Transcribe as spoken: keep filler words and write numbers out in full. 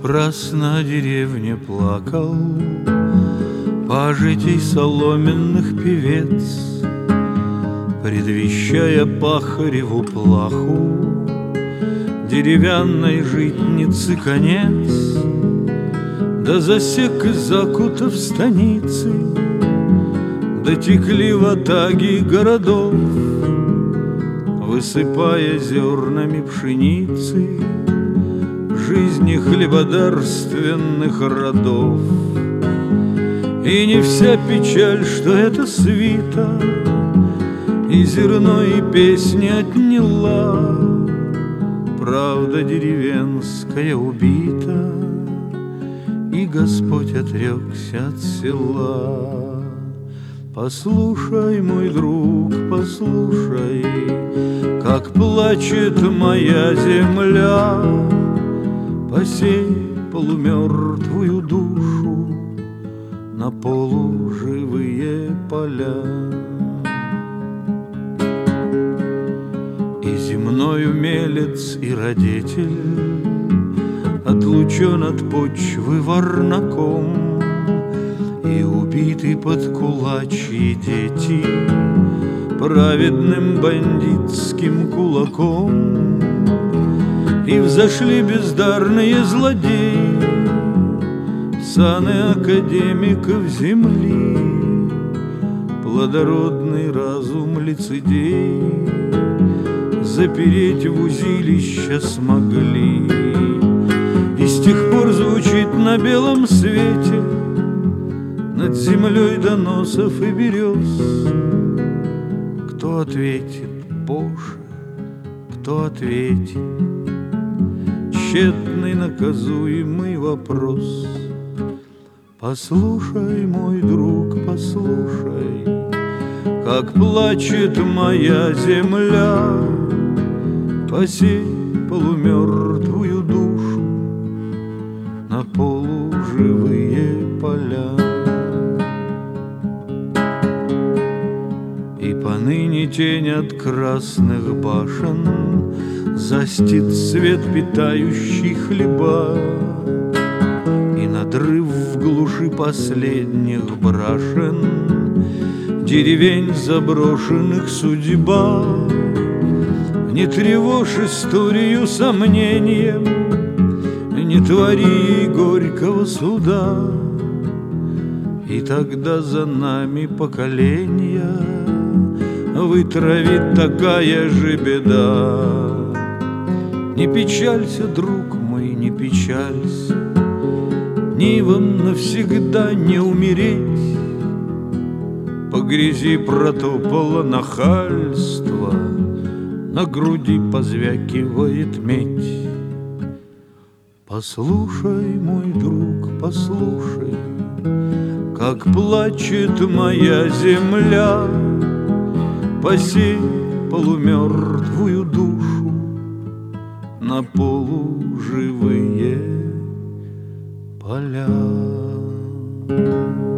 раз на деревне плакал пажитей соломенных певец, предвещая пахареву плаху деревянной житницы конец. Да засек из закута в станицы, дотекли ватаги городов, высыпая зернами пшеницы жизни хлебодарственных родов. И не вся печаль, что это свита, и зерно, и песни отняла. Правда деревенская убита, и Господь отрекся от села. Послушай, мой друг, послушай, как плачет моя земля. Посей полумертвую душу на полуживые поля. И земной умелец, и родитель отлучен от почвы варнаком, и убиты под кулачьи дети праведным бандитским кулаком. И взошли бездарные злодеи в саны академиков земли. Плодородный разум лицедей запереть в узилище смогли. И с тех пор звучит на белом свете над землей доносов и берез. Кто ответит, Боже, кто ответит? Тщетный наказуемый вопрос. Послушай, мой друг, послушай, как плачет моя земля. Посей полумертвую душу на полуживые поля. И поныне тень от красных башен застит свет, питающий хлеба, и надрыв в глуши последних брашен деревень заброшенных судьба. Не тревожь историю сомнением, не твори горького суда, и тогда за нами поколения вытравит такая же беда. Не печалься, друг мой, не печалься, Нивам навсегда не умереть. По грязи протопало нахальство, на груди позвякивает медь. Послушай, мой друг, послушай, как плачет моя земля. Посей полумертвую душу на полуживые поля.